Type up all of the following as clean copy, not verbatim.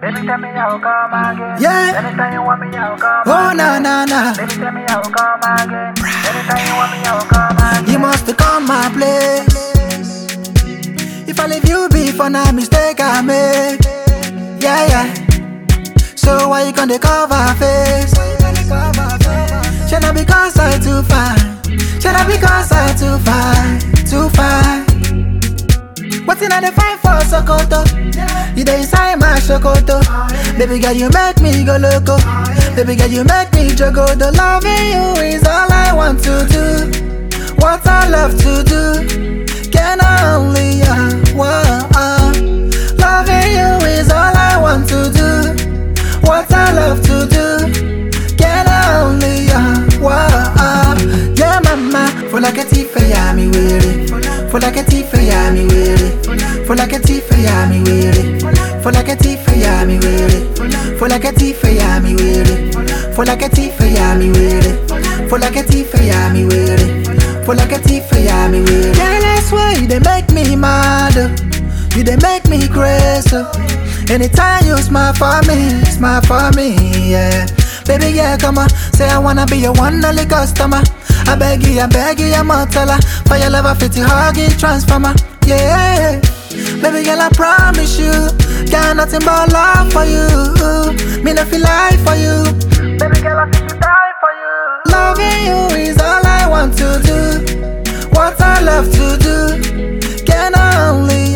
Baby, tell me how come again. Yeah. Anytime you want me, I'll come Oh, again. nah. Baby, tell me how come again. Anytime you want me, I'll come again. You must come my place. If I leave you before now, mistake I make. Yeah. So why you gonna cover face? Should I because I too fine? Should I because I too fine? What's in the fine for Sokoto? You dey inside my Sokoto. Baby girl, you make me go loco. Baby girl, you make me jogo. The loving you is all I want to do. What I love to do. Can I only loving you is all I want to do. What I love to do. Can I only yeah, mama. For like a tea for yummy weary. For like a tea for yummy weary. For like a tea for yummy weary. For like a tea for yummy weary. For like a tea for yummy weary. For like a tea for yummy weary. For like a tea for yummy weary. For like a tea for yummy weary. Girl, I swear you they make me mad. You they make me crazy. Anytime you smile for me, yeah. Baby, yeah, come on. Say I wanna be your one only customer. I beg you, I'm a teller. For your love, I fit you, hug it, transformer. Yeah, baby girl, I promise you, got nothing but love for you. Me no feel like for you. Baby girl, I feel to die for you. Loving you is all I want to do. What I love to do. Can I only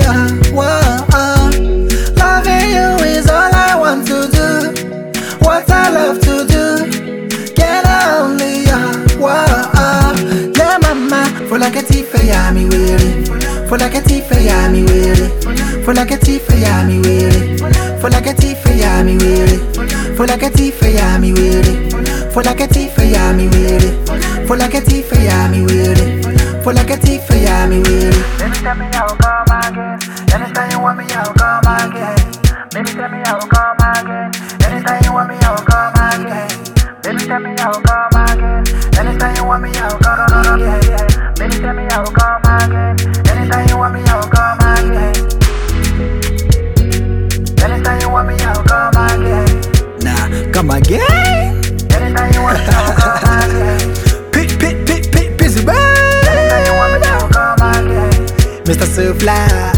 loving you is all I want to do. What I love to do. Can I only yeah, mama. For like a tea for yummy weary. For like a tea for yummy weary. For like a tea for yummy weary. For like a tea for yummy weary. For like a tea for yummy weary. For like a tea for yummy weary. For like a tea for yummy weary. For like a tea for yummy weary. Baby, tell me how come again. Anytime you want me, I'll come again. Baby, tell me how come again. Anytime you want me, I'll come again. Baby, tell me how come again. Anytime you want me, I'll come again. Baby, tell me how come again. Anytime you want me, I'll come again. Anytime you want me, I'll come again. Nah, come again. Anytime you want me, I'll come again. Busy bird. Anytime you want me, I'll come again. Mr. So Fly.